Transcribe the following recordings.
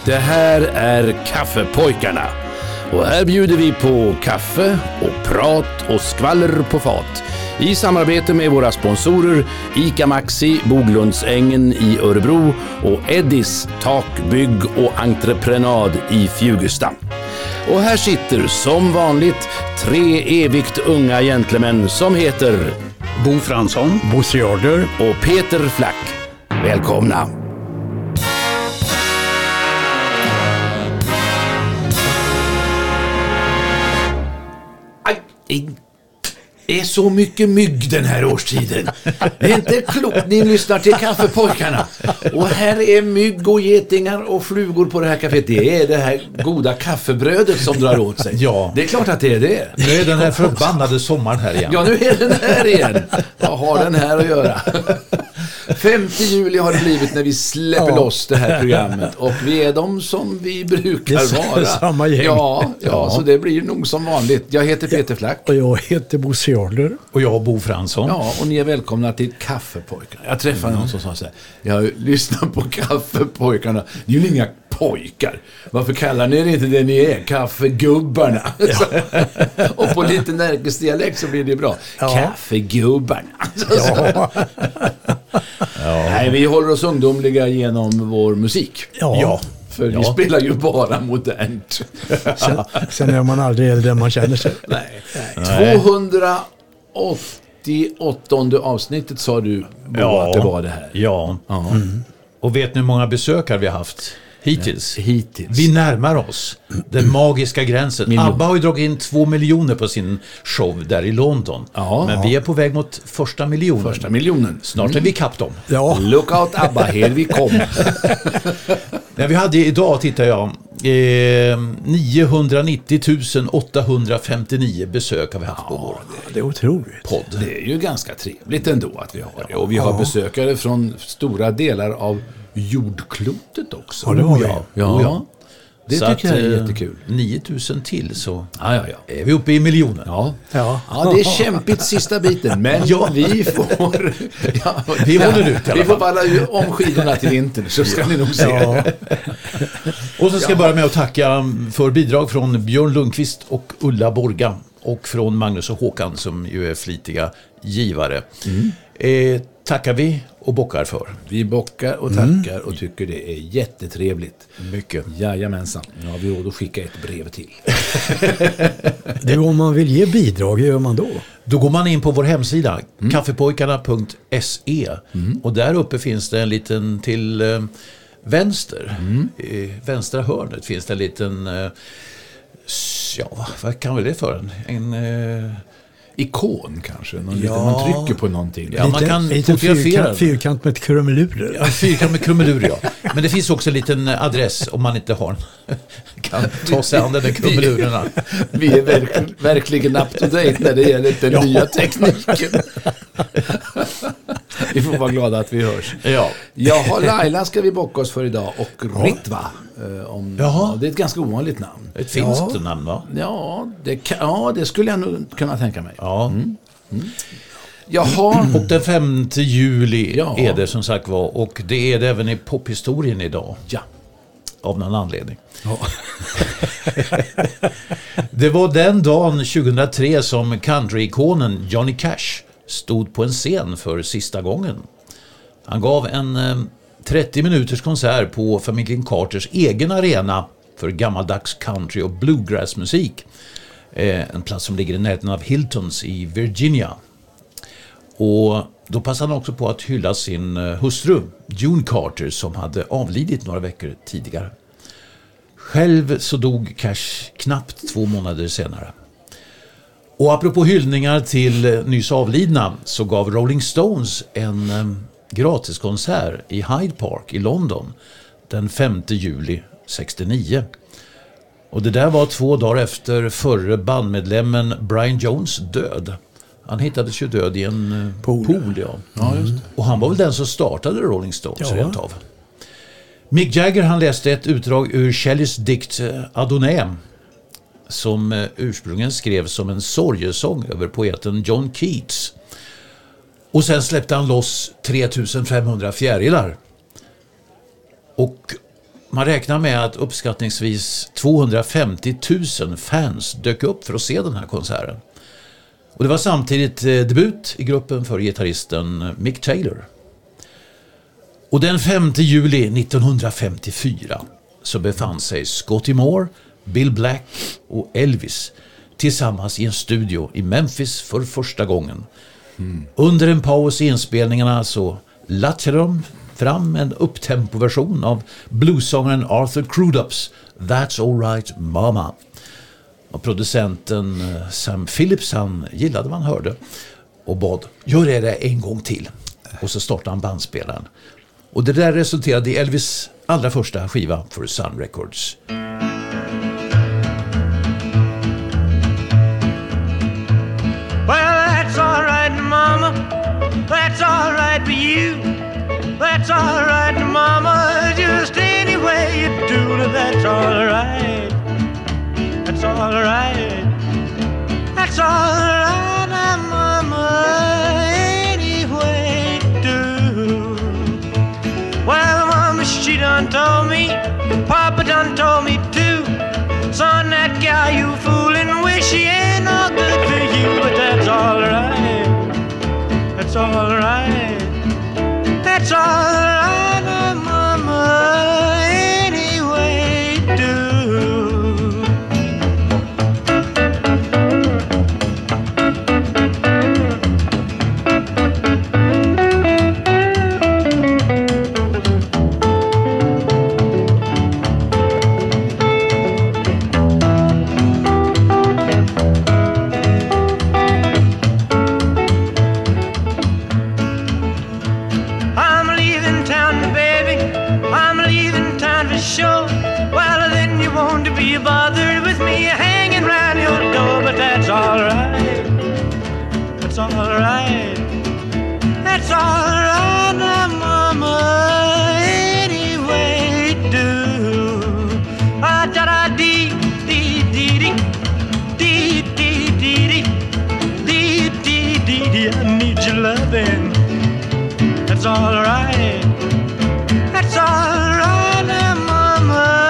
Det här är Kaffepojkarna. Och här bjuder vi på kaffe och prat och skvaller på fat. I samarbete med våra sponsorer ICA Maxi, Boglundsängen i Örebro och Eddis takbygg och entreprenad i Fjugesta. Och här sitter som vanligt 3 evigt unga gentlemän som heter Bo Fransson, Bosse Jarder och Peter Flack. Välkomna! Det är så mycket mygg den här årstiden. Det är inte klokt. Ni lyssnar till Kaffepojkarna. Och här är mygg och getingar och flugor på det här kaffet. Det är det här goda kaffebrödet som drar åt sig. Ja. Det är klart att det är det. Nu är den här förbannade sommaren här igen. Ja, nu är den här igen. Vad har den här att göra? 5 juli har det blivit när vi släpper loss det här programmet. Och vi är de som vi brukar vara. Samma gäng. Ja, så det blir nog som vanligt. Jag heter Peter Flack. Och jag heter Bosse Jarder. Och jag Bo Fransson. Ja, och ni är välkomna till Kaffepojkarna. Jag träffade någon som sa så här: jag har lyssnat på Kaffepojkarna. Det är ju inga pojkar. Varför kallar ni det inte det ni är? Kaffegubbarna. Ja. Och på lite närkesdialekt så blir det bra. Ja. Kaffegubbarna. Ja. Nej, vi håller oss ungdomliga genom vår musik. Ja. För vi spelar ju bara modernt. Sen är man aldrig äldre än man känner sig. Nej. 288 avsnittet sa du att det var det här. Ja. Och vet ni hur många besökare vi har haft hittills? Vi närmar oss den magiska gränsen. ABBA har ju dragit in 2 miljoner på sin show där i London. Men vi är på väg mot första miljonen. Snart är vi kapp dem. Ja. Look out ABBA, här vi kommer. Vi hade idag, tittar jag, 990 859 besök har vi haft på vår det är otroligt. podd. Det är ju ganska trevligt ändå att vi har det. Och vi har besökare från stora delar av jordklotet också. Ja, det har vi. Ja. Det så tycker jag är jättekul. 9000 till så är vi uppe i miljonen. Ja, det är kämpigt sista biten. Men vi får... vi håller ut. Vi får bara om skidorna till vintern så ska ni nog se. Och så ska jag börja med att tacka för bidrag från Björn Lundqvist och Ulla Borga. Och från Magnus och Håkan som ju är flitiga givare. Tackar vi och bockar för. Vi bockar och tackar och tycker det är jättetrevligt. Mycket. Jajamensan. Nu har vi råd att skicka ett brev till. Det om man vill ge bidrag, gör man då? Då går man in på vår hemsida kaffepojkarna.se och där uppe finns det en liten till vänster. I vänstra hörnet finns det en liten vad kan vi det för en ikon kanske. Man trycker på någonting. Ja, man kan fotografera. Fyrkant med krumelurer. Ja, fyrkant med krumelurer, ja. Men det finns också en liten adress om man inte har kan ta sig an den krumelurerna. Vi är verkligen up to date när det gäller den nya tekniken. Vi får vara glada att vi hörs. Laila ska vi bocka oss för idag och Ritva. Det är ett ganska ovanligt namn. Ett finskt namn, va? Det skulle jag nog kunna tänka mig. Och den 5 juli är det som sagt var. Och det är det även i pophistorien idag. Ja. Av någon anledning. Det var den dagen 2003 som countryikonen Johnny Cash stod på en scen för sista gången. Han gav en 30 minuters konsert på familjen Carters egen arena för gammaldags country och bluegrassmusik. En plats som ligger i närheten av Hiltons i Virginia. Och då passade han också på att hylla sin hustru June Carter som hade avlidit några veckor tidigare. Själv så dog Cash knappt 2 månader senare. Och apropå hyllningar till nyss avlidna så gav Rolling Stones en gratiskonsert i Hyde Park i London den 5 juli 69. Och det där var 2 dagar efter förre bandmedlemmen Brian Jones död. Han hittades ju död i en pool. Ja, just det. Och han var väl den som startade Rolling Stones rent av. Mick Jagger han läste ett utdrag ur Shelleys dikt Adonai som ursprungligen skrevs som en sorgesång över poeten John Keats. Och sen släppte han loss 3500 fjärilar. Och Man räknar med att uppskattningsvis 250 000 fans dök upp för att se den här konserten. Och det var samtidigt debut i gruppen för gitarristen Mick Taylor. Och den 5 juli 1954 så befann sig Scotty Moore, Bill Black och Elvis tillsammans i en studio i Memphis för första gången. Under en paus i inspelningarna så latchade de fram en upptempoversion av bluesångaren Arthur Crudups That's All Right Mama. Och producenten Sam Phillips, han gillade vad han hörde och bad, gör det en gång till. Och så startade han bandspelaren. Och det där resulterade i Elvis allra första skiva för Sun Records. Well, that's all right, mama. That's all right for you. That's all right, mama. Just any way you do it, that's all right. That's all right. That's all right, mama. Any way you do. Well, mama, she done told me. Papa done told me too. Son, that guy you fooling with, she ain't no good for you. But that's all right. That's all right. That's all right, mama. Any way you do. Bothered with me hanging round your door, but that's all right. That's all right. That's all right, now, mama. Any way you do. Ah, da da dee dee dee dee dee dee dee dee dee dee dee. I need your loving. That's all right. That's all right, now, mama.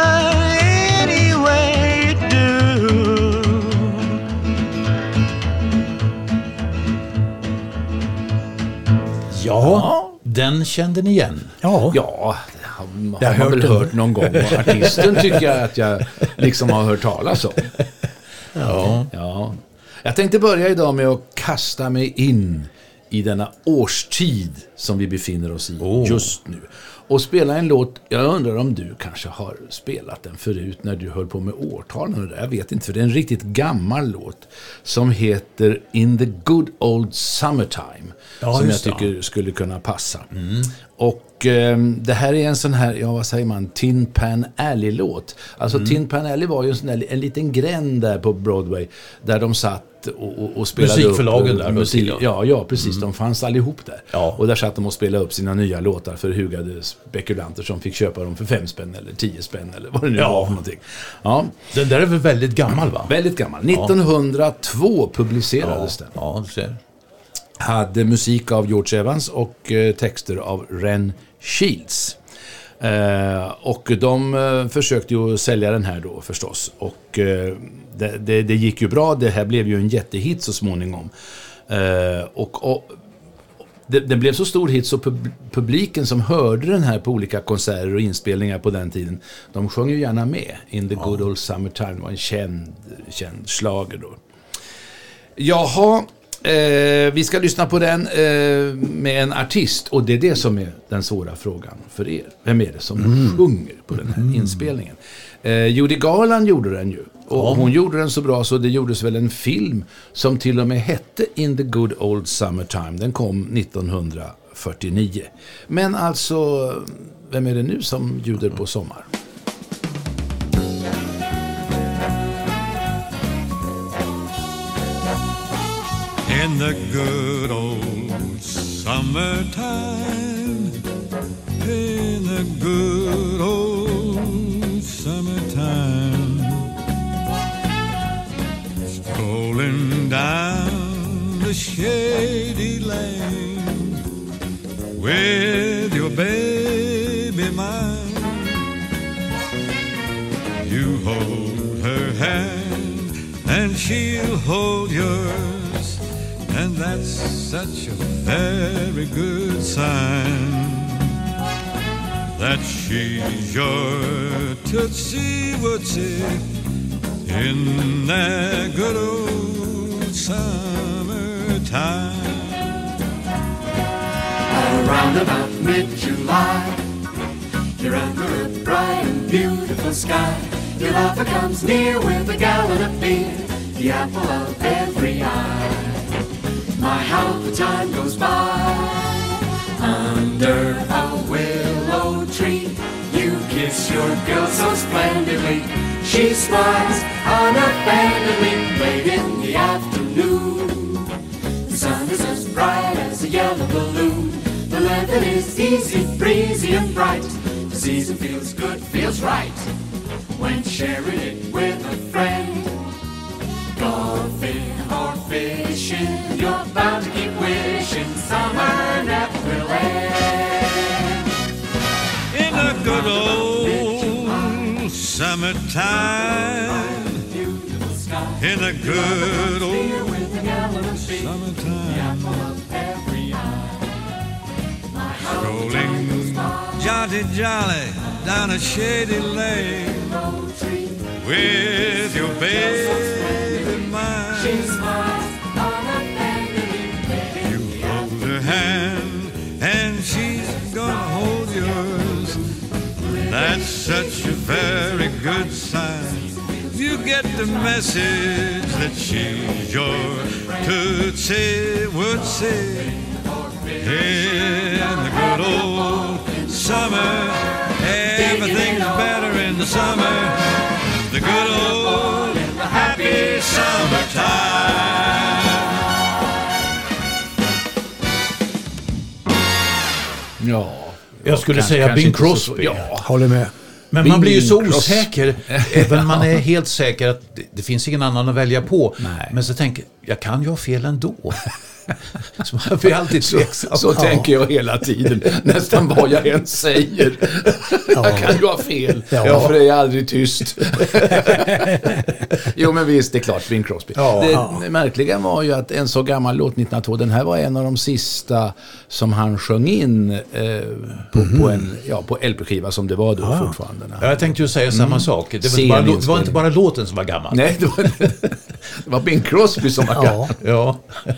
Ja, den kände ni igen. Ja, jag har väl hört någon gång. Och artisten tycker jag att jag liksom har hört talas om. Ja. Jag tänkte börja idag med att kasta mig in i denna årstid som vi befinner oss i just nu. Och spela en låt, jag undrar om du kanske har spelat den förut när du höll på med årtalen och det. Jag vet inte, för det är en riktigt gammal låt som heter In the Good Old Summertime. Ja, som jag tycker skulle kunna passa. Och det här är en sån här, vad säger man, Tin Pan Alley-låt. Alltså Tin Pan Alley var ju en liten gränd där på Broadway där de satt och spelade musikförlagen upp där. Musik, ja, precis. De fanns allihop där. Ja. Och där satt de och spelade upp sina nya låtar för hugade spekulanter som fick köpa dem för 5 spänn eller 10 spänn eller vad det nu var för någonting. Ja. Den där är väl väldigt gammal, va? Väldigt gammal. 1902 publicerades den. Ja, du ser. Hade musik av George Evans och texter av Ren Shields. Och de försökte ju sälja den här då förstås. Och det gick ju bra. Det här blev ju en jättehit så småningom. Och det blev så stor hit så publiken som hörde den här på olika konserter och inspelningar på den tiden, de sjöng ju gärna med. In the Good Old Summertime var en känd slager då. Jaha. Vi ska lyssna på den med en artist, och det är det som är den svåra frågan för er. Vem är det som sjunger på den här inspelningen? Judy Garland gjorde den ju, och hon gjorde den så bra så det gjordes väl en film som till och med hette In the Good Old Summertime. Den kom 1949. Men alltså, vem är det nu som ljuder på sommar? In the good old summertime, in the good old summertime, strolling down the shady lane with your baby mine, hold her hand and she'll hold yours, and that's such a very good sign that she's your Tootsie Wootsie in that good old summertime. Around about mid-July, you're under a bright and beautiful sky. Your lover comes near with a gallon of beer, the apple of every eye. My, how the time goes by. Under a willow tree, you kiss your girl so splendidly. She smiles unaffectedly late in the afternoon. The sun is as bright as a yellow balloon. The living is easy, breezy and bright. The season feels good, feels right when sharing it with a friend. Golfing or fishing, you're bound to keep wishing summer never will end. In a good old summertime, in a good old summertime, strolling jaunty jolly down a shady lane with your baby mine. You hold her hand and she's gonna hold yours. That's such a very good sign. You get the message that she's your Tootsie Wootsie in the good old summer. Everything's better in the summer. The good old happy summertime. Ja, Jag skulle säga Bing Crosby. Ja, Håller med. Men man blir ju så Bing Crosby. osäker. Även man är helt säker att det finns ingen annan att välja på. Nej. Men så tänker jag kan ju ha fel ändå. Så man blir alltid tveksam. Så tänker jag hela tiden. Nästan vad jag än säger. Jag kan ju ha fel. Ja, för det är aldrig tyst. Jo, men visst, det är klart, Bing Crosby. Det märkliga var ju att en så gammal låt 1902, den här var en av de sista som han sjöng in på LP-skiva som det var då fortfarande. Ja, jag tänkte ju säga samma sak. Det var inte bara låten som var gammal. Nej, det var Bing Crosby som var gammal. Ja.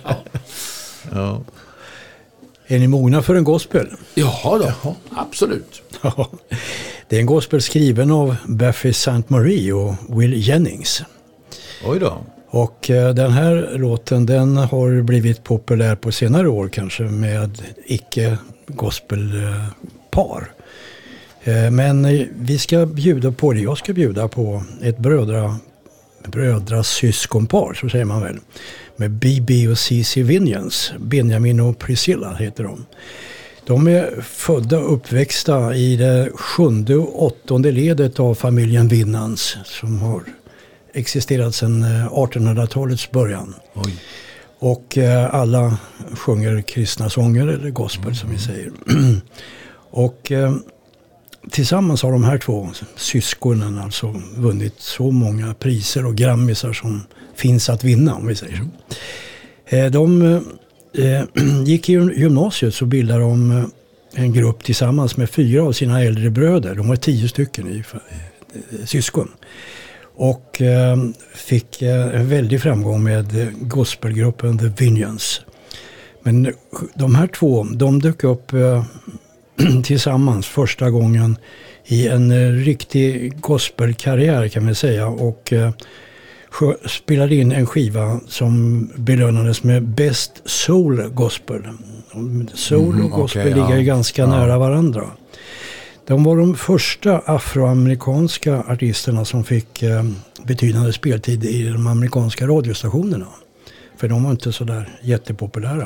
Är ni mogna för en gospel? Jaha då, absolut. Ja. Det är en gospel skriven av Buffy St. Marie och Will Jennings. Oj då. Och den här låten, den har blivit populär på senare år kanske med icke-gospelpar. Men vi ska bjuda på det. Jag ska bjuda på ett brödrasyskonpar, så säger man väl. Med B.B. och C.C. Winans. Benjamin och Priscilla heter de. De är födda och uppväxta i det 7:e och 8:e ledet av familjen Winans som har existerat sedan 1800-talets början. Oj. Och alla sjunger kristna sånger eller gospel som vi säger. Och tillsammans har de här två syskonen alltså vunnit så många priser och grammisar som finns att vinna, om vi säger så. De gick i gymnasiet, så bildade de en grupp tillsammans med 4 av sina äldre bröder. De var 10 stycken i syskon. Och fick en väldig framgång med gospelgruppen The Winans. Men de här två, de dök upp tillsammans första gången i en riktig gospelkarriär kan man säga, och spelade in en skiva som belönades med Best Soul Gospel. Soul och gospel ligger ju ganska nära varandra. De var de första afroamerikanska artisterna som fick betydande speltid i de amerikanska radiostationerna. För de var inte så där jättepopulära.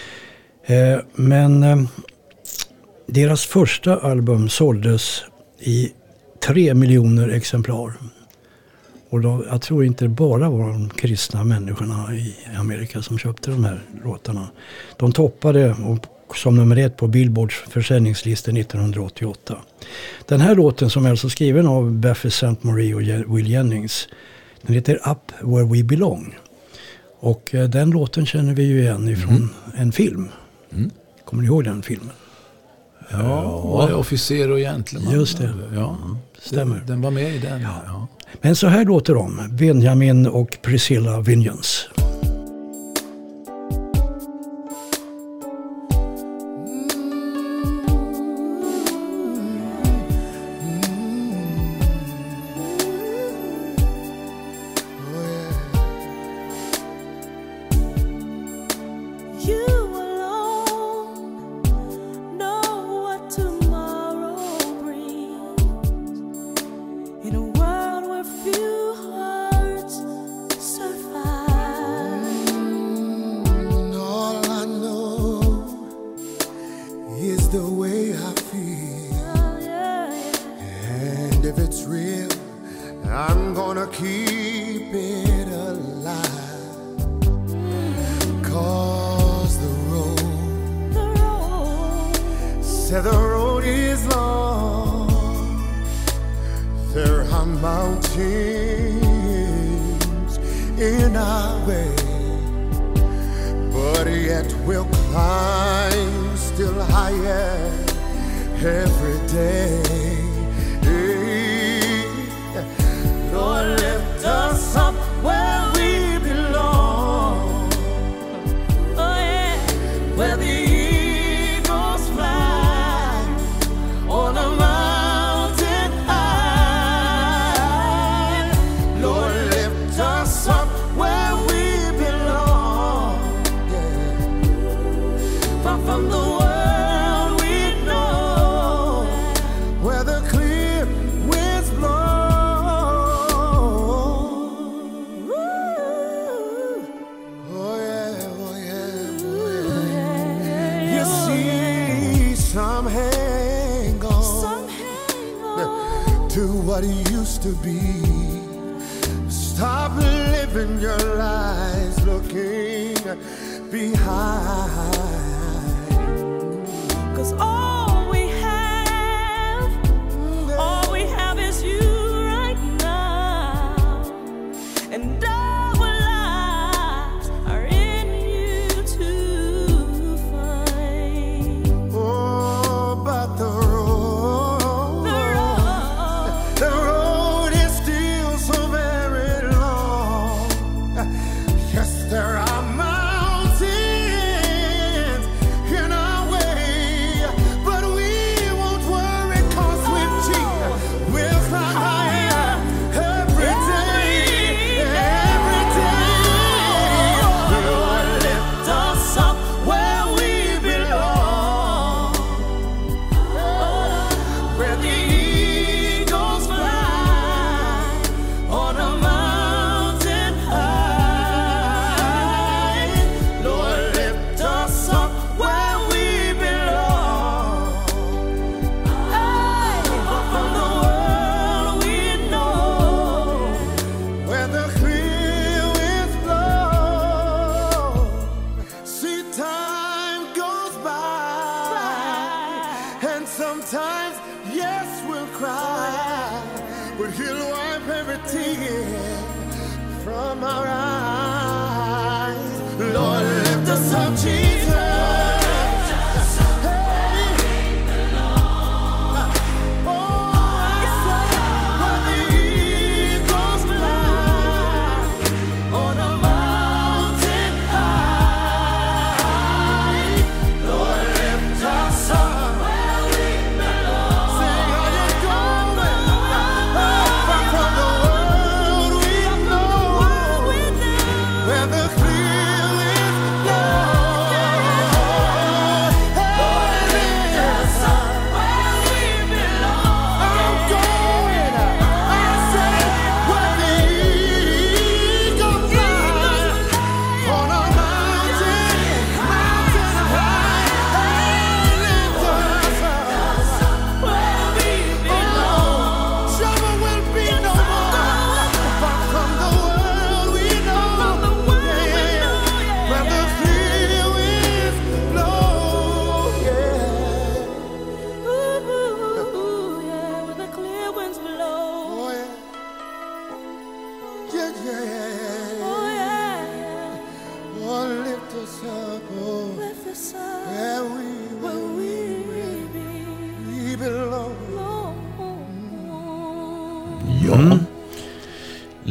Men deras första album såldes i 3 miljoner exemplar. Och då, jag tror inte det bara var de kristna människorna i Amerika som köpte de här låtarna. De toppade och som nummer 1 på Billboards försäljningslistor 1988. Den här låten, som är alltså skriven av Buffy Sainte-Marie och Will Jennings, den heter Up Where We Belong. Och den låten känner vi ju igen ifrån en film. Kommer ni ihåg den filmen? Ja, officer och gentleman. Just det. Ja, stämmer. Den var med i den. Ja. Men så här låter de, Benjamin och Priscilla Vengeance. With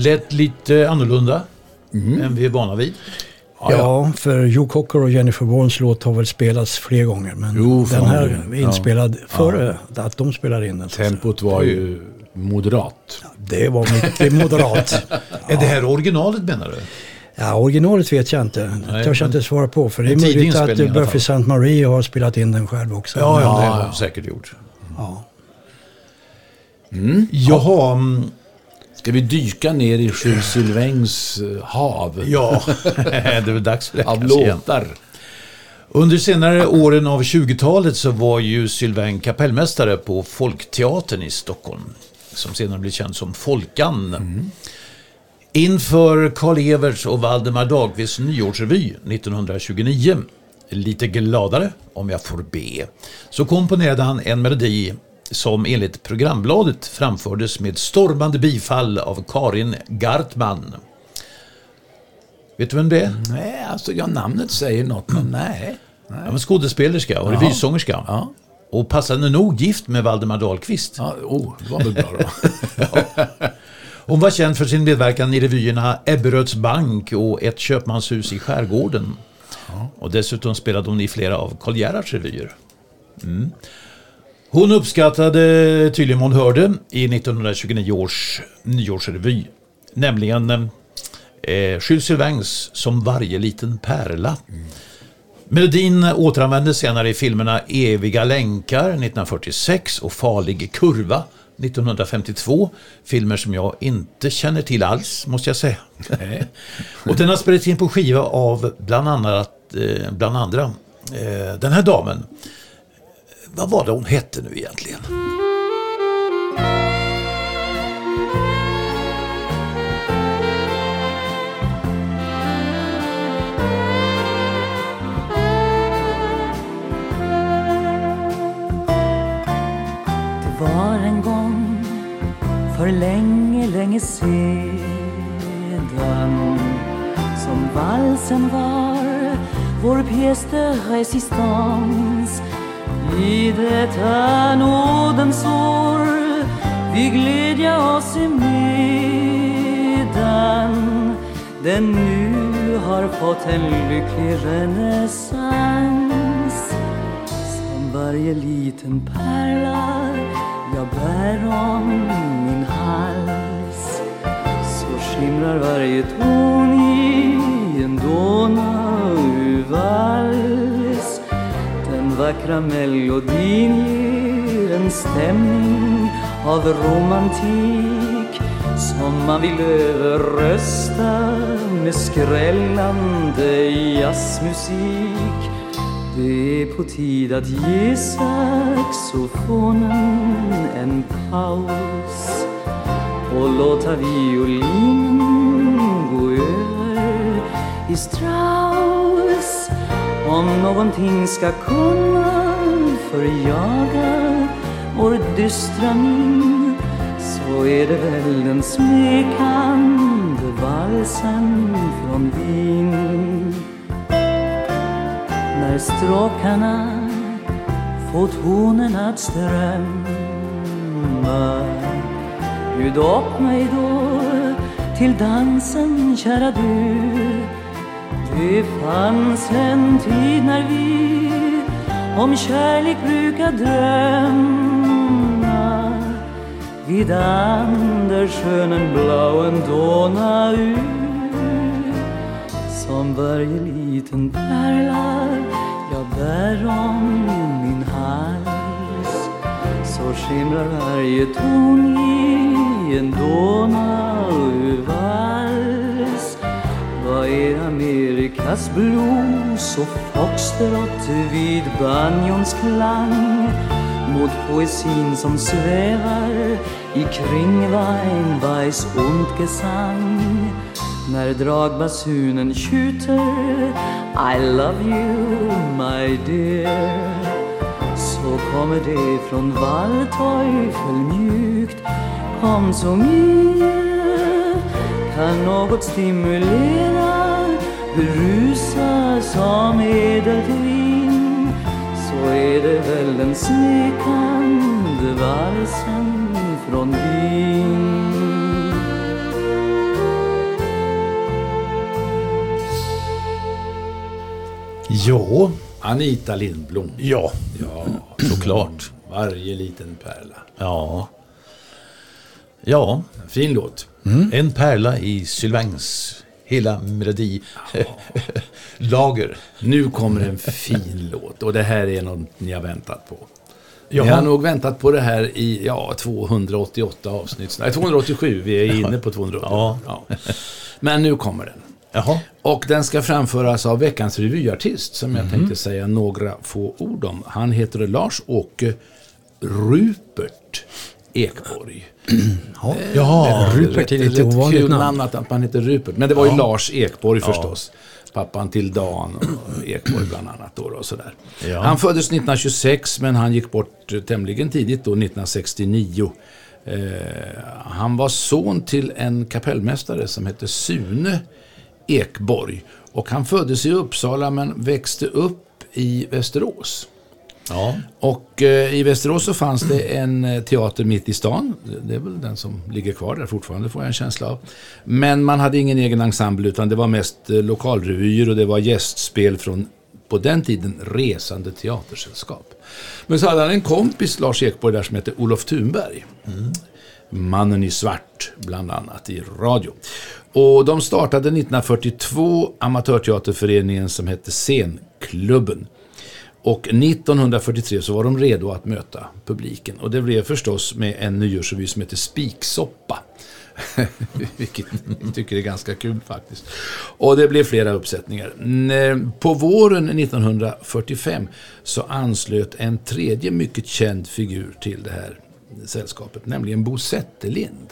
lät lite annorlunda än vi är vana vid. Ja, för Joe Cocker och Jennifer Warnes låt har väl spelats fler gånger. Men den här är inspelad före att de spelar in den. Tempot var ju moderat. Det var mycket moderat. Är det här originalet menar du? Ja, originalet vet jag inte. Det törs jag inte svara på. För det är möjligt att Buffy St. Marie har spelat in den själv också. Ja, det har de säkert gjort. Ja. Jaha. Ska vi dyka ner i Jules Sylvains hav? Ja, det är väl dags för det. Av låtar. Under senare åren av 20-talet så var ju Sylvain kapellmästare på Folkteatern i Stockholm, som senare blev känd som Folkan. Inför Karl Everts och Valdemar Dahlqvists nyårsrevy 1929, lite gladare om jag får be, så komponerade han en melodi som enligt programbladet framfördes med stormande bifall av Karin Gartman. Vet du vem det är? Nej, alltså namnet säger något, men nej. Ja, men skådespelerska och revysångerska. Ja. Och passande nog gift med Valdemar Dahlqvist. Ja, det var väl bra då. Hon var känd för sin medverkan i revyerna Ebberöds bank och Ett köpmanshus i skärgården. Ja. Och dessutom spelade hon i flera av Karl Gerhards revyer. Hon uppskattade tydligen hon hörde i 1929 års nyårsrevy, nämligen Jules Sylvains Som varje liten pärla. Melodin återanvändes senare i filmerna Eviga länkar 1946 och Farlig kurva 1952, filmer som jag inte känner till alls, måste jag säga. Och den har spelats in på skiva av bland andra den här damen. Vad var det hon hette nu egentligen? Det var en gång för länge, länge sedan som valsen var vår pièce de résistance. I detta nådens år vi glädja oss medan den nu har fått en lycklig renässans. Som varje liten pärla jag bär om min hals, så skimrar varje ton i en Donau-vals. Den vackra melodin ger en stämning av romantik som man vill överrösta med skrällande jazzmusik. Det är på tid att ge saxofonen en paus och låta violinen gå över i Strauss. Om någonting ska kunna förjaga vår dystra min, så är det väl den smekande valsen från Wien. När stråkarna får tonen att strömma, bjud upp mig då till dansen, kära du. Det fanns en tid när vi om kärlek brukar drömma vid Andersjönen blauen Donau. Som varje liten pärla jag bär om min hals, så skimrar varje ton i en Donau-vals. Vad är Amerikas blues och foxtrot vid banjons klang mot poesin som svävar i kringwein weiß und Gesang. När dragbasunen tjuter I love you my dear, så kommer det från Waldteufel mjukt. Kom så mir, kan något stimulera, berusa som edelt vin, så är det väl den smekande valsen från Wien. Ja. Anita Lindblom. Ja, såklart. Varje liten pärla. Ja. Fin låt. En pärla i Sylvains hela melodi lager. Nu kommer en fin låt och det här är något ni har väntat på. Jaha. Jag har nog väntat på det här i 288 avsnitt. Nej, 287. Vi är inne på 288. Ja. Men nu kommer den. Jaha. Och den ska framföras av veckans revyartist som jag tänkte säga några få ord om. Han heter Lars-Åke Rupert Ekborg. Ja, Rupert är lite ovanligt kul namn. att man heter Rupert. Men det var ju Lars Ekborg förstås. Pappan till Dan och Ekborg bland annat då och sådär. Ja. Han föddes 1926 men han gick bort tämligen tidigt då 1969. Han var son till en kapellmästare som hette Sune Ekborg och han föddes i Uppsala men växte upp i Västerås. Ja. Och i Västerås så fanns det en teater mitt i stan. Det är väl den som ligger kvar där fortfarande, får jag en känsla av. Men man hade ingen egen ensemble utan det var mest lokalrevyer och det var gästspel från på den tiden resande teatersällskap. Men så hade han en kompis, Lars Ekborg, där som hette Olof Thunberg. Mannen i svart bland annat i radio. Och de startade 1942 amatörteaterföreningen som hette Scenklubben. Och 1943 så var de redo att möta publiken. Och det blev förstås med en nyårsrevy som heter Spiksoppa. Vilket jag tycker är ganska kul faktiskt. Och det blev flera uppsättningar. På våren 1945 så anslöt en tredje mycket känd figur till det här sällskapet, nämligen Bo Zetterlind.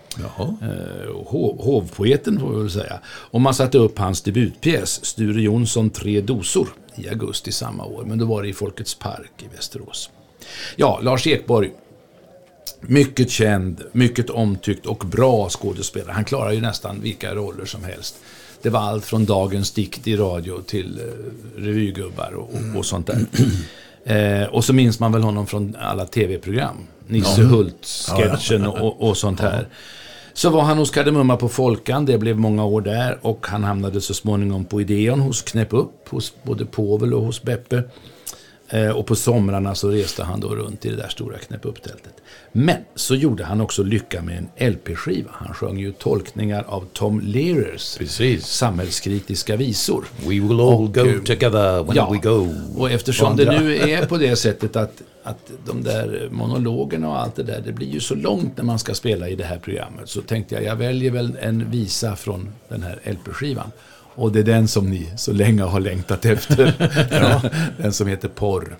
Hovpoeten får vi väl säga. Och man satte upp hans debutpjäs Sture Jonsson 3 dosor i augusti samma år, men då var det i Folkets park i Västerås. Ja, Lars Ekborg, mycket känd, mycket omtyckt och bra skådespelare. Han klarar ju nästan vilka roller som helst. Det var allt från Dagens dikt i radio till revygubbar och sånt där. Och så minns man väl honom från alla tv-program. Nisse Hult-sketchen och sånt här. Så var han hos Kardemumma på Folkan, det blev många år där och han hamnade så småningom på Ideon hos Knäpp upp, hos både Povel och hos Beppe. Och på somrarna så reste han då runt i det där stora Knäpp upp-tältet. Men så gjorde han också lycka med en LP-skiva. Han sjöng ju tolkningar av Tom Lehrers samhällskritiska visor. We will all go together when we go. Och eftersom det nu är på det sättet att de där monologerna och allt det där, det blir ju så långt när man ska spela i det här programmet, så tänkte jag väljer väl en visa från den här LP-skivan. Och det är den som ni så länge har längtat efter. Den som heter Porr.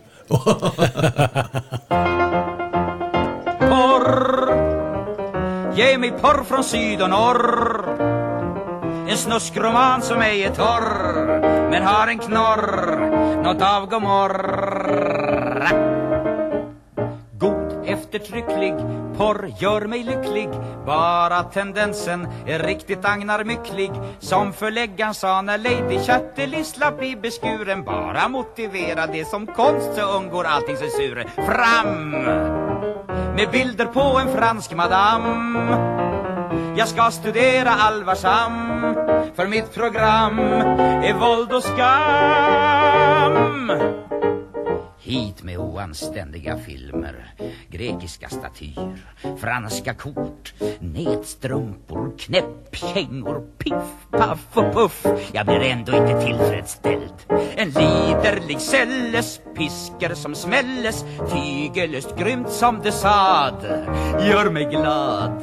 Porr, ge mig porr från syd och norr. En snuskroman som ej är torr, men har en knorr, något av godmorra. God eftertrycklig porr gör mig lycklig, bara tendensen är riktigt agnarmycklig. Som förläggaren sa när Lady Chatterley slapp bli beskuren, bara motivera det som konst så undgår allting censur. Fram med bilder på en fransk madame, jag ska studera allvarsam, för mitt program är våld och skam. Hit med oanständiga filmer, grekiska statyer, franska kort, nätstrumpor, knäppkängor, piff, paff och puff. Jag blir ändå inte tillfredsställd. En liderlig sälles, pisker som smälles, tygelöst grymt som det sad, gör mig glad.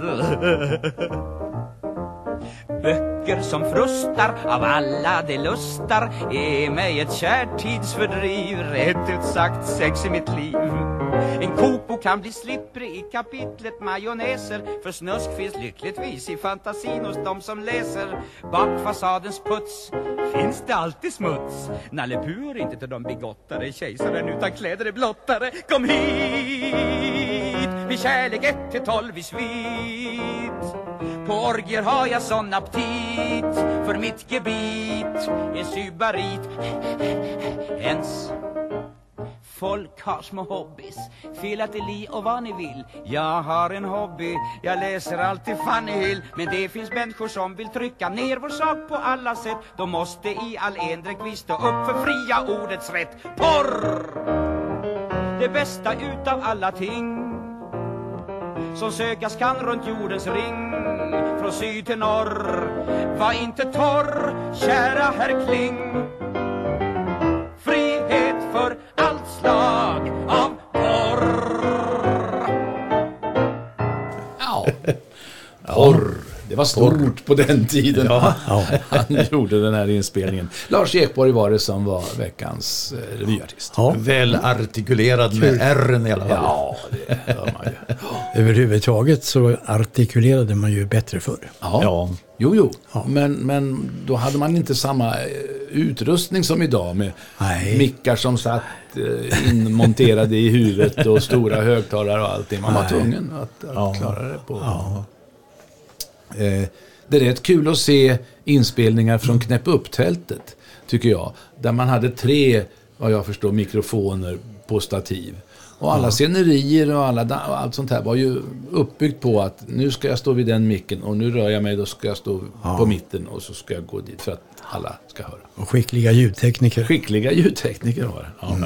Böcker som frustar av alla de lustar är mig ett kärt tidsfördriv, rätt ut sagt sex i mitt liv. En kokbok kan bli slipprig i kapitlet majonnäser, för snusk finns lyckligtvis i fantasin hos de som läser. Bak fasadens puts finns det alltid smuts. Nalle Puh är inte till de bigottare kejsaren utan kläder är blottare. Kom hit, vid kärlek 1-12 i svit. På orgier har jag sån aptit, för mitt gebit är sybarit. Ens folk har små hobbies, filateli och vad ni vill. Jag har en hobby, jag läser alltid Fanny Hill. Men det finns människor som vill trycka ner vår sak på alla sätt. De måste i all endräkt vi stå upp för fria ordets rätt. Porr! Det bästa utav alla ting som sökas kan runt jordens ring, från syd till norr. Var inte torr, kära herr Kling. Frihet för allt slag av porr. Ja, porr. Det var stort på den tiden. Ja. Han gjorde den här inspelningen. Lars Ekborg var det som var veckans revyartist. Ja. Väl artikulerad med R:n i alla fall. Ja, det hör man ju. Överhuvudtaget så artikulerade man ju bättre förr. Ja. Jo. Ja. Men då hade man inte samma utrustning som idag med mickar som satt inmonterade i huvudet och stora högtalare och allting. Man var tvungen att klara det på. Ja. Det är rätt kul att se inspelningar från Knäpp upp-tältet, tycker jag. Där man hade 3, vad jag förstår, mikrofoner på stativ. Och alla scenerier och allt sånt här var ju uppbyggt på att nu ska jag stå vid den micken och nu rör jag mig, då ska jag stå på mitten och så ska jag gå dit för att alla ska höra. Och skickliga ljudtekniker. Var det.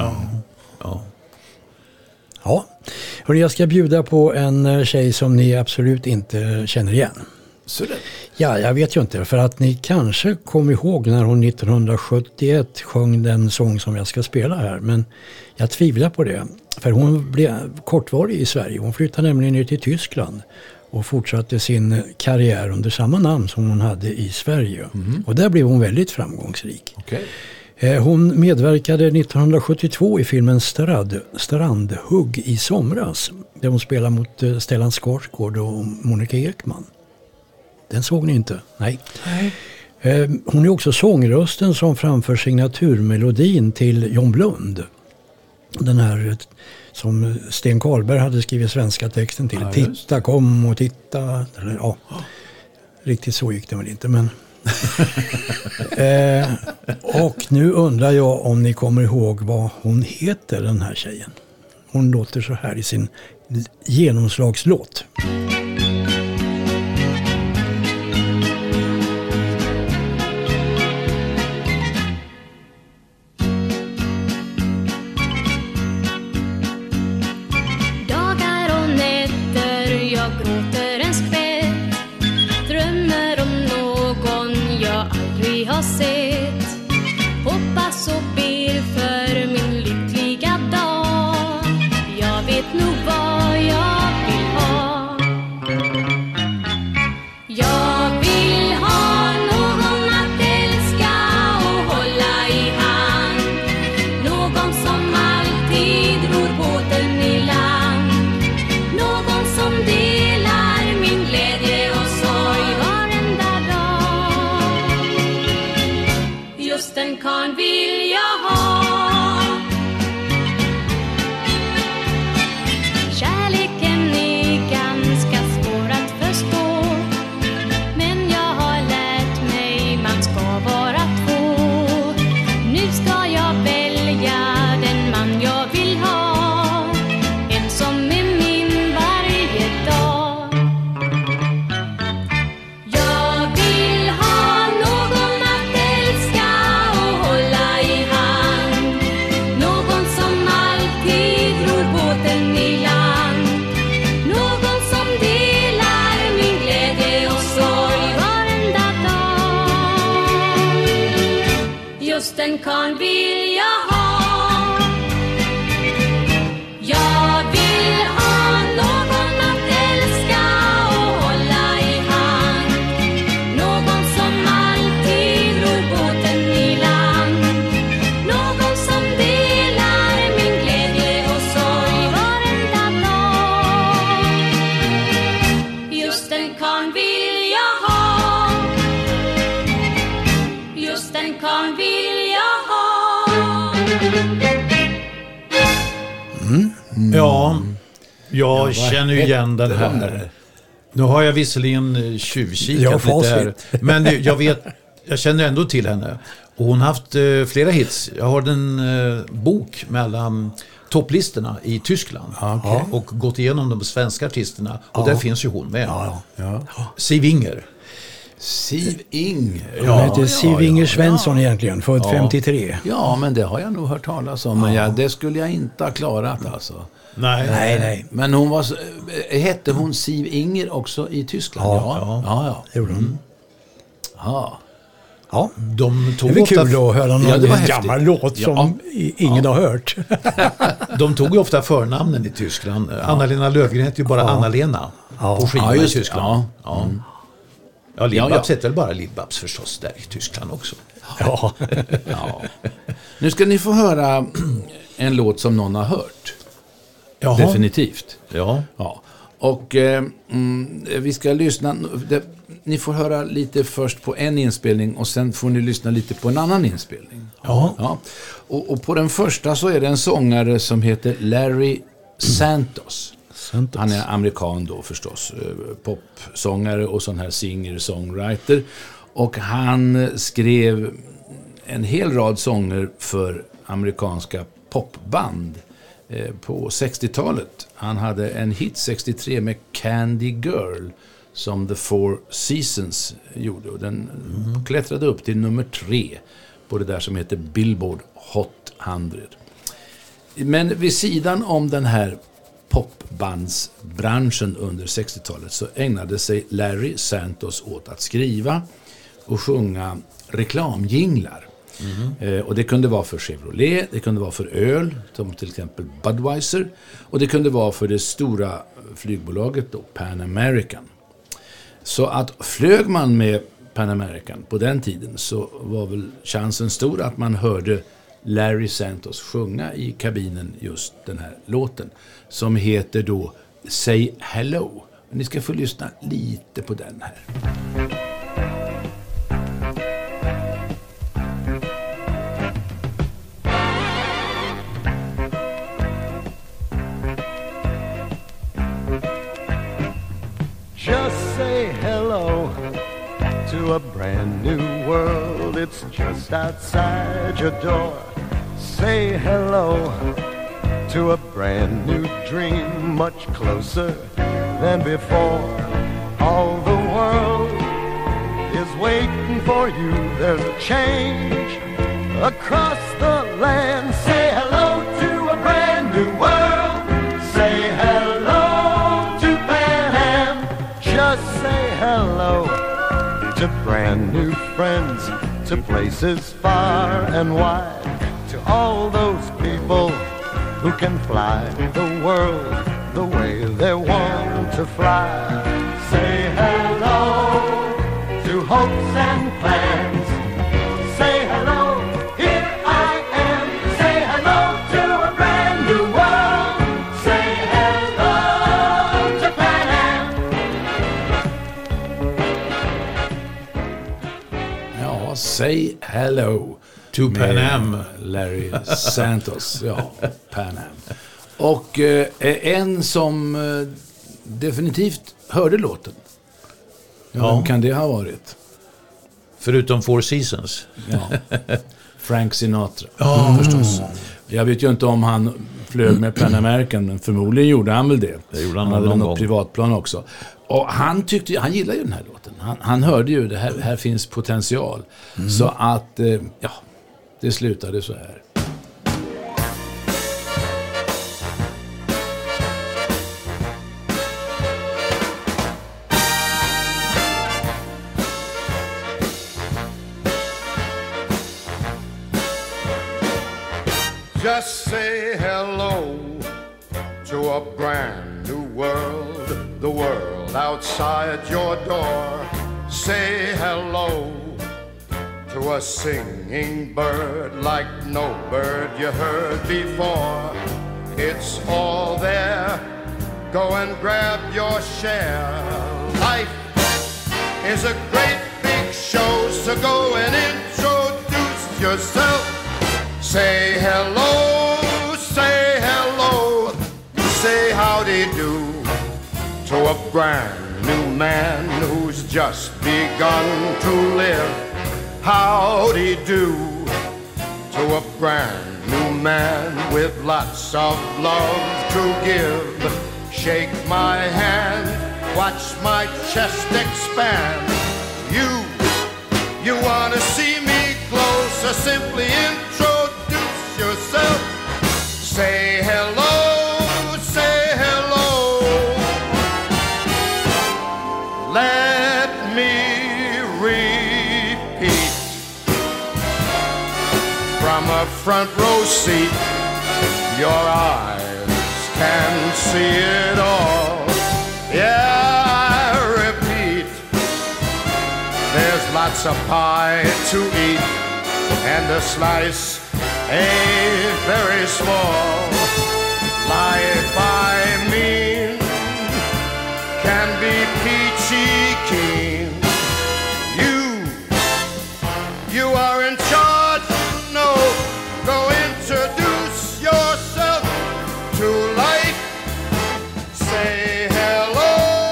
Ja. Hörrni, jag ska bjuda på en tjej som ni absolut inte känner igen. Så det. Ja, jag vet ju inte. För att ni kanske kommer ihåg när hon 1971 sjöng den sång som jag ska spela här. Men jag tvivlar på det. För hon blev kortvarig i Sverige. Hon flyttade nämligen ner till Tyskland och fortsatte sin karriär under samma namn som hon hade i Sverige. Mm. Och där blev hon väldigt framgångsrik. Okay. Hon medverkade 1972 i filmen Strandhugg i somras. Där hon spelar mot Stellan Skarsgård och Monica Ekman. Den såg ni inte? Nej. Hon är också sångrösten som framför signaturmelodin till John Blund. Den här som Sten Karlberg hade skrivit svenska texten till. Titta, kom och titta. Eller, riktigt så gick det väl inte, men... och nu undrar jag om ni kommer ihåg vad hon heter, den här tjejen. Hon låter så här i sin genomslagslåt. Den kan vill jag ha. Jag vill ha någon att älska och hålla i hand. Någon som alltid ror båten i land. Någon som delar min glädje och sorg varenda dag. Just den kan vill jag ha. Just den kan vill Ja, jag känner ju igen den här. Nu har jag visserligen tjuvkikat lite här, men jag känner ändå till henne. Och hon har haft flera hits. Jag har en bok med alla topplistorna i Tyskland. Okay. Och gått igenom de svenska artisterna. Och där finns ju hon med. Ja. Siv Inger. Siv Inger. Hon heter Siv Inger Svensson egentligen, född 53. Ja, men det har jag nog hört talas om. Men det skulle jag inte ha klarat alltså. Nej. Men hon var, hette hon Siv Inger också i Tyskland? Ja. Det gjorde hon. Ja, de tog det är kul att höra någon gammal låt som ingen har hört. De tog ju ofta förnamnen i Tyskland. Anna-Lena Löfgren heter ju bara Anna-Lena på skivan i Tyskland. Ja, Lill-Babs heter väl bara Lill-Babs förstås där i Tyskland också. Ja. Nu ska ni få höra en låt som någon har hört. Definitivt. Ja. Och vi ska lyssna. Ni får höra lite först på en inspelning och sen får ni lyssna lite på en annan inspelning. Ja. Och på den första så är det en sångare som heter Larry Santos. Han är amerikan då förstås, popsångare och sån här singer-songwriter. Och han skrev en hel rad sånger för amerikanska popband på 60-talet. Han hade en hit 63 med Candy Girl som The Four Seasons gjorde. Och den klättrade upp till nummer 3 på det där som heter Billboard Hot 100. Men vid sidan om den här popbandsbranschen under 60-talet så ägnade sig Larry Santos åt att skriva och sjunga reklamjinglar. Och det kunde vara för Chevrolet, det kunde vara för öl, som till exempel Budweiser, och det kunde vara för det stora flygbolaget då, Pan American. Så att flög man med Pan American på den tiden så var väl chansen stor att man hörde Larry Santos sjunga i kabinen just den här låten som heter då Say Hello. Ni ska få lyssna lite på den här. Just say hello to a brand new world. It's just outside your door. Say hello to a brand new dream, much closer than before. All the world is waiting for you. There's a change across the land. Say hello to a brand new world. Say hello to Pan Am. Just say hello to brand new friends, to places far and wide, to all those people who can fly the world the way they want to fly. Say hello to hopes and plans. Say hello, here I am. Say hello to a brand new world. Say hello to Pan Am. Ja, say hello to Pan Am. Larry Santos, Pan Am. Och en som definitivt hörde låten. Vem kan det ha varit? Förutom Four Seasons. Frank Sinatra. Förstås. Jag vet ju inte om han flög med Pan American, men förmodligen gjorde han väl det. Han hade något privatplan också. Och han gillade ju den här låten. Han hörde ju det här finns potential. Så att det slutade så här. Just say hello to a brand new world, the world outside your door. Say hello to a singing bird like no bird you heard before. It's all there, go and grab your share. Life is a great big show, so go and introduce yourself. Say hello, say hello, say howdy do to a brand new man who's just begun to live. Howdy do to a brand new man with lots of love to give. Shake my hand, watch my chest expand. You wanna see me closer, simply introduce yourself. Say hello, say hello. Let me repeat. From a front row seat, your eyes can see it all. Yeah, I repeat. There's lots of pie to eat, and a slice ain't very small. Life, I mean, can be peachy keen. You are in charge, no. Go introduce yourself to life. Say hello,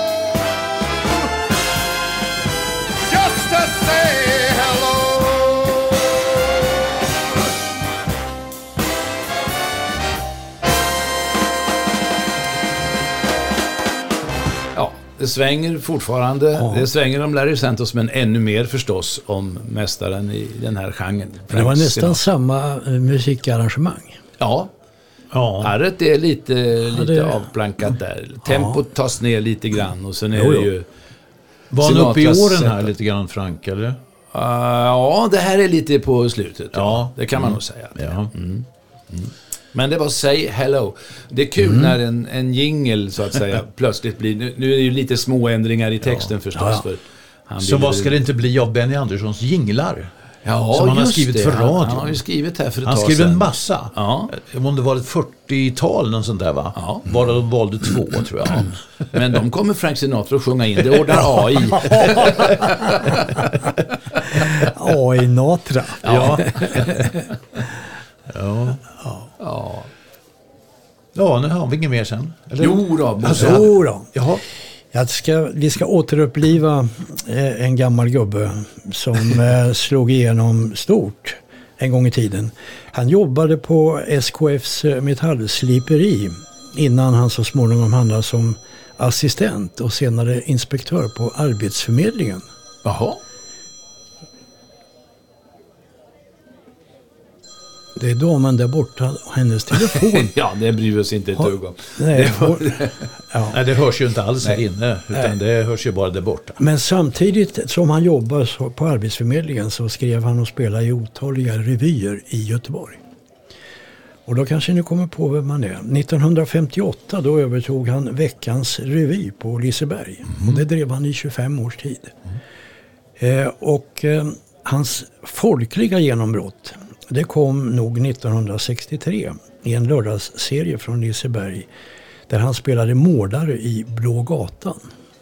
just to say hello. Ja, det svänger fortfarande. Ja. Det svänger om Larry Santos, men ännu mer förstås om mästaren i den här genren. Det var nästan samma musikarrangemang. Ja. Ja. Arret är lite det- avplankat där. Tempot tas ner lite grann och sen är Jo, det jo. ju... Var han uppe i Sinatras åren här sätt. lite grann, Frank, eller? Ja, det här är lite på slutet. Ja. Det kan man nog säga. Ja. Men det var Say Hello. Det är kul när en jingle så att säga plötsligt blir... Nu är det ju lite små ändringar i texten förstås. Ja. För han Så ville- vad ska det inte bli av Benny Anderssons jinglar? Ja, som han har just skrivit det. för radion. Han har ju skrivit här för ett Han tag skrev sedan. en massa. Ja. Om det var ett 40-tal, någon sånt där, va? Ja. Bara de valde 2, tror jag. Men de kommer Frank Sinatra att sjunga in. Det ordnar AI. AI Natra. Ja. Ja, nu har vi inget mer sen. Eller? Jo då, Jo då. Jaha. Vi ska återuppliva en gammal gubbe som slog igenom stort en gång i tiden. Han jobbade på SKFs metallsliperi innan han så småningom hamnade som assistent och senare inspektör på Arbetsförmedlingen. Jaha. Det är damen där borta och hennes telefon. Ja, det bryr vi oss inte ett dugg om. Nej, ja. Nej, det hörs ju inte alls här inne, utan det hörs ju bara där borta. Men samtidigt som han jobbar på Arbetsförmedlingen så skrev han och spelade i otaliga revyer i Göteborg. Och då kanske ni kommer på vem man är. 1958 då övertog han Veckans revy på Liseberg. Och det drev han i 25 års tid. Hans folkliga genombrott, det kom nog 1963 i en lördagsserie från Liseberg där han spelade mordare i Blå gatan.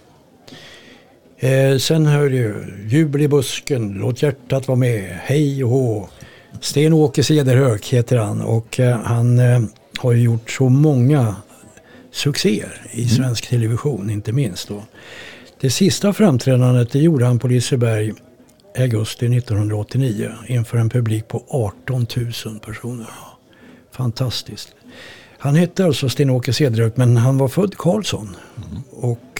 Sen hör du Jubel i busken, Låt hjärtat vara med, Hej och hå. Sten-Åke Cederhök heter han och han har ju gjort så många succéer i svensk television, inte minst då. Det sista framträdandet det gjorde han på Liseberg i augusti 1989 inför en publik på 18 000 personer. Fantastiskt. Han hette alltså Sten-Åke Cederhök, men han var född Karlsson. Och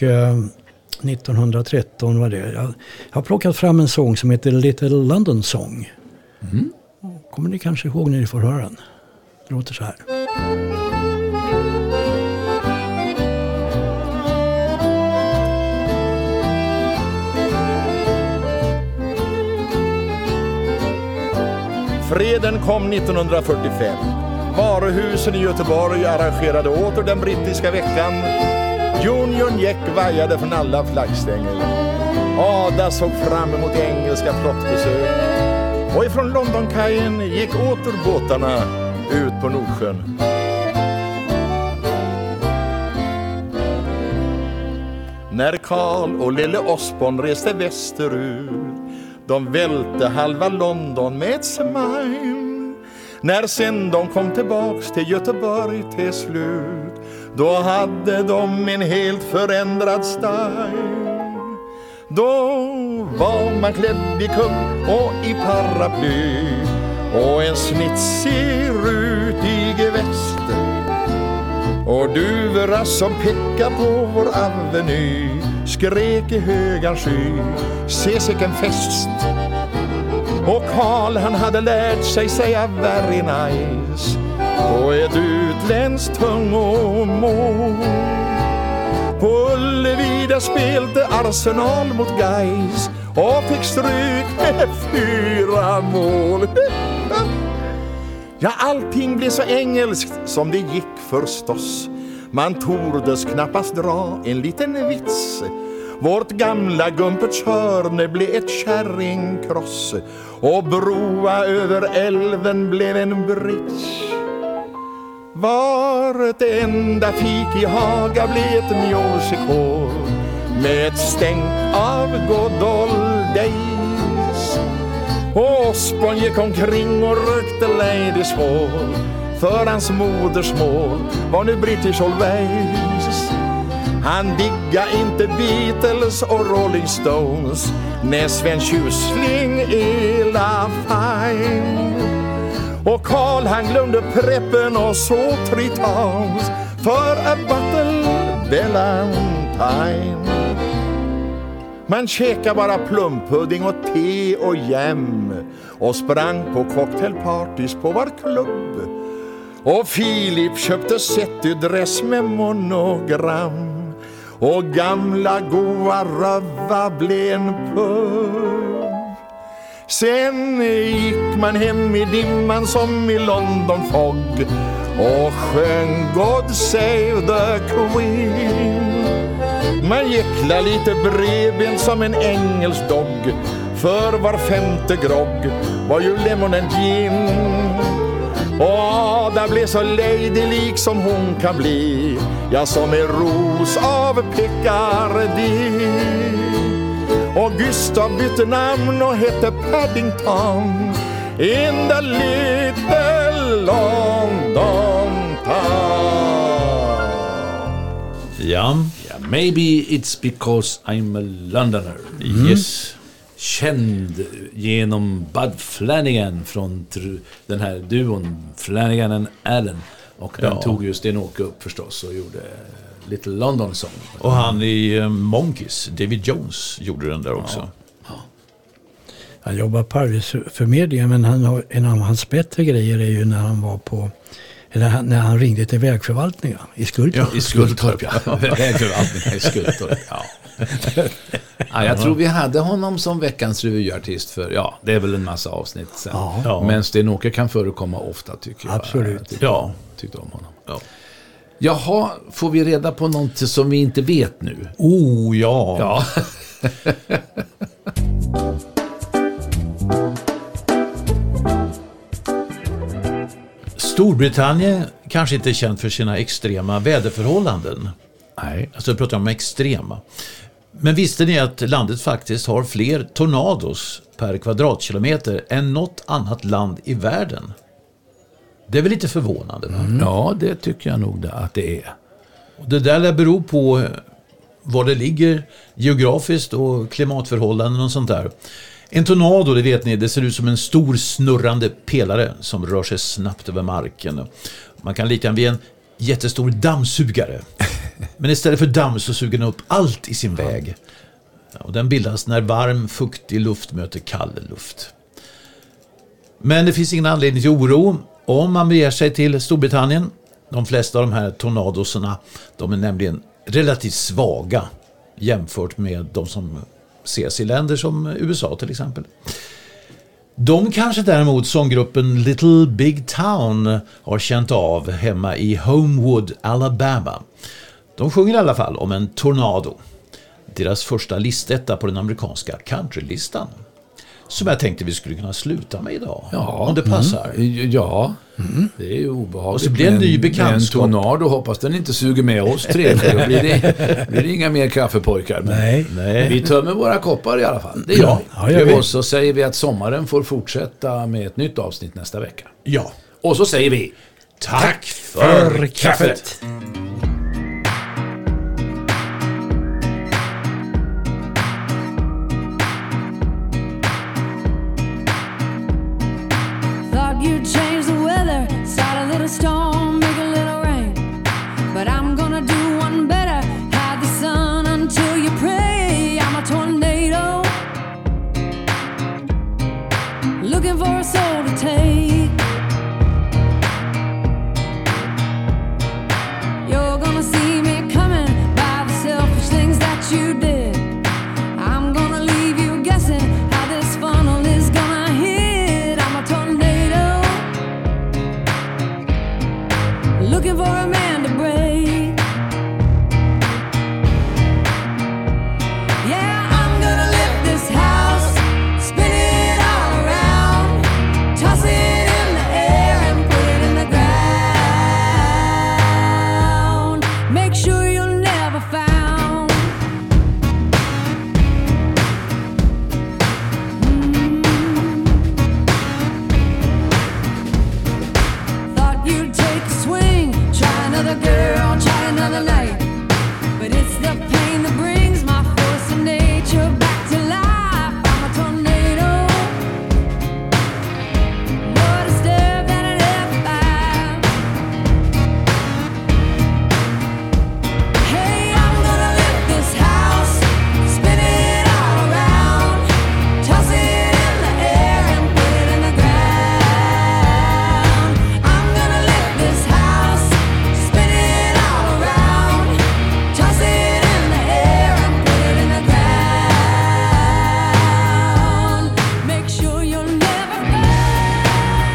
1913 var det. Jag har plockat fram en sång som heter Little London Song. Kommer ni kanske ihåg när ni får höra den? Det låter så här. Freden kom 1945. Varuhusen i Göteborg arrangerade åter den brittiska veckan. Union Jack vajade från alla flaggstänger. Ada såg fram emot engelska flottbesök. Och ifrån Londonkajen gick åter båtarna ut på Nordsjön. När Karl och Lille Osborn reste västerut, de välte halva London med ett smile. När sen de kom tillbaks till Göteborg till slut, då hade de en helt förändrad style. Då var man klädd i kung och i paraply, och en snitsig rutig väst och duvor som pekar på vår aveny skrek i höga sky, se sicken fest. Och Karl han hade lärt sig säga very nice på ett utländskt tungomål. På Ullevi där spelte Arsenal mot Gais och fick stryk med 4 mål. Ja, allting blev så engelskt som det gick förstås. Man tordes knappast dra en liten vits. Vårt gamla Gumperts hörne blev ett kärringkross och broa över älven blev en bridge. Var ett enda fik i Haga blev ett musical med ett stänk av good old days. Och Osborn gick omkring och rökte Ladies Hall, för hans modersmål var nu British Always. Han digga inte Beatles och Rolling Stones, när Sven Tjusling ela fine. Och Karl han glömde preppen och så 3 towns för a bottle Ballantine. Man käkade bara plumpudding och te och jam och sprang på cocktailpartys på var klubb. Och Filip köpte setydress med monogram och gamla goa röva blev en pub. Sen gick man hem i dimman som i London fog och sjöng God Save the Queen. Man jäkla lite bredbent som en engelsk dog, för var 5:e grogg var ju lemon and gin. Och där blev så ladylik som hon kan bli, ja, som en ros av Picardy. Och Gustav bytte namn och hette Paddington in the little London town. Ja. Maybe it's because I'm a Londoner. Yes. Känd genom Bud Flanagan från den här duon Flanagan and Allen. Och den tog just Sten-Åke upp förstås och gjorde Little London Song. Och han i Monkeys, David Jones, gjorde den där också. Ja. Han jobbar på arbetsförmedlingen, men en av hans bättre grejer är ju när han var på, eller när han ringde till vägförvaltningen i Skultorp. Ja, i Skultorp, ja. Vägförvaltningen i Skultorp, ja. Ja, jag tror vi hade honom som veckans revyartist för, det är väl en massa avsnitt sen. Ja. Men Sten-Åke kan förekomma ofta, tycker jag. Absolut. Tyckte om honom. Ja. Jaha, får vi reda på något som vi inte vet nu? Ja. Storbritannien kanske inte är känt för sina extrema väderförhållanden. Nej. Alltså jag pratar om extrema. Men visste ni att landet faktiskt har fler tornados per kvadratkilometer än något annat land i världen? Det är väl lite förvånande, va? Ja, det tycker jag nog att det är. Och det där beror på var det ligger geografiskt och klimatförhållanden och sånt där. En tornado, det vet ni, det ser ut som en stor snurrande pelare som rör sig snabbt över marken. Man kan likna vid en jättestor dammsugare. Men istället för damm så suger den upp allt i sin väg. Och den bildas när varm, fuktig luft möter kall luft. Men det finns ingen anledning till oro om man beger sig till Storbritannien. De flesta av de här tornadoserna, de är nämligen relativt svaga jämfört med de som ses i länder som USA till exempel. De kanske däremot sånggruppen Little Big Town har känt av hemma i Homewood, Alabama. De sjunger i alla fall om en tornado. Deras första listetta på den amerikanska countrylistan. Som jag tänkte vi skulle kunna sluta med idag. Ja, om det passar. Det är ju obehagligt. Och så blir det en ny bekantskap. En tornado, hoppas den inte suger med oss tre. För då blir det inga mer kaffepojkar. Men Nej. Vi tömmer våra koppar i alla fall. Det gör vi. Och så säger vi att sommaren får fortsätta med ett nytt avsnitt nästa vecka. Ja. Och så säger vi tack för kaffet. you'd change the weather, start a little storm, make a little rain. But I'm gonna do one better, hide the sun until you pray. I'm a tornado, looking for a soul to take. You're gonna see me coming by the selfish things that you did. I'm gonna leave you guessing how this funnel is gonna hit. I'm a tornado, looking for a man to break. Yeah, I'm gonna lift this house, spin it all around, toss it in the air and put it in the ground. Make sure you're never found. Thought you'd take a swing, try another girl, try another night. But it's the pain that brings my force of nature back to life. I'm a tornado, more disturbed than an F5. Hey, I'm gonna lift this house, spin it all around, toss it in the air and put it in the ground. I'm gonna lift this house, spin it all around, toss it in the air and put it in the ground. Make sure you'll never found.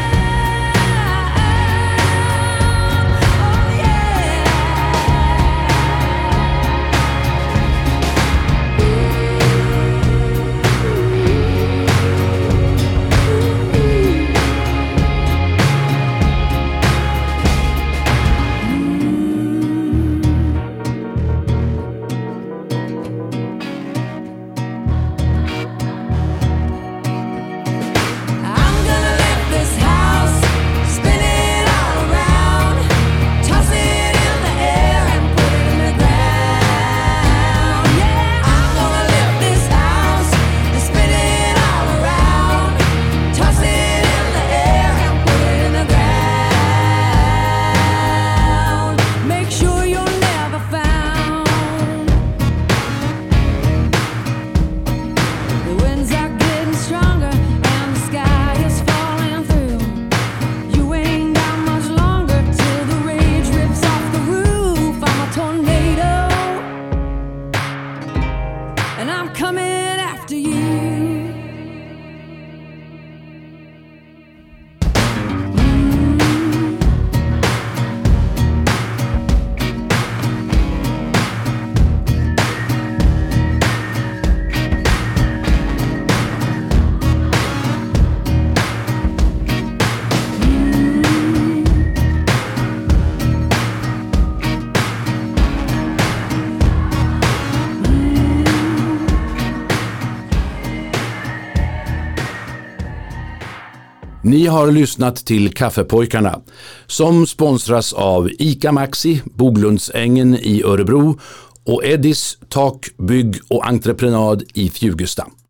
Oh yeah. I'm gonna lift this house, spin it all around, toss it in the air and put it in the ground. Yeah, I'm gonna lift this house, spin it all around, toss it in the air and put it in the ground. Make sure you're never found. The winds are getting stronger and the sky is falling through. You ain't got much longer till the rage rips off the roof. I'm a tornado, and I'm coming after you. Ni har lyssnat till Kaffepojkarna som sponsras av ICA Maxi, Boglundsängen i Örebro och Eddis Tak, bygg och entreprenad i Fjugesta.